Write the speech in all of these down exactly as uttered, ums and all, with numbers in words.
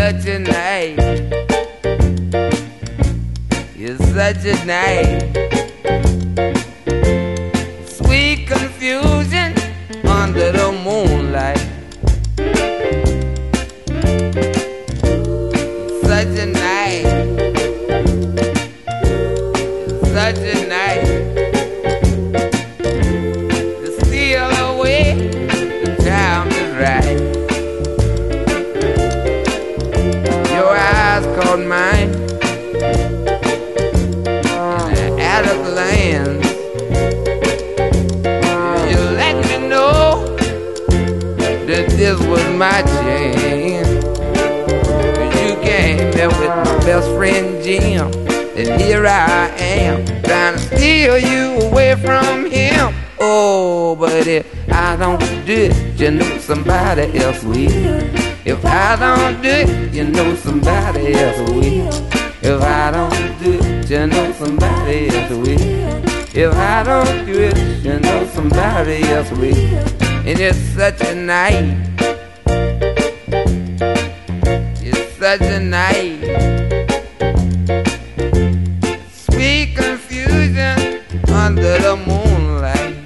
such a night. It's such a night. Sweet confusion under the moonlight. Such a night. It's such a night. To steal away, the time is right. Your eyes caught mine in the attic lands. You let me know that this was my chance. You came there with my best friend Jim, and here I am trying to steal you away from him. Oh, but if I don't do it, you know somebody else will. If I don't do it, you know somebody else will. If I don't do it, you know somebody else will. If I don't do it, you know somebody else will. And it's such a night. It's such a night. Sweet confusion under the moonlight.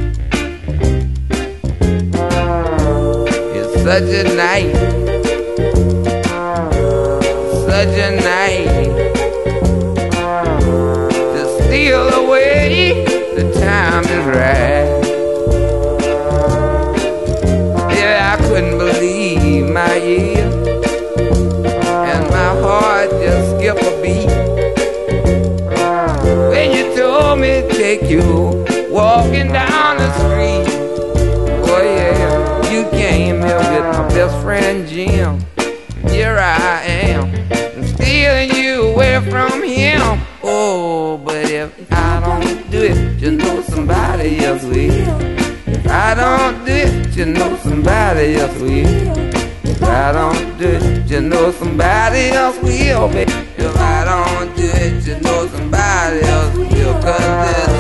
It's such a night. Such a night. To steal away, the time is right. Yeah, I couldn't believe my ears, and my heart just skipped a beat when you told me to take you walking down the street. Oh yeah, you came here with my best friend Jim. Here I am, stealing you away from him. Oh, but if I don't do it, you know somebody else will. If I don't do it, you know somebody else will. If I don't do it, you know somebody else will, baby. If I don't do it, you know somebody else will. 'Cause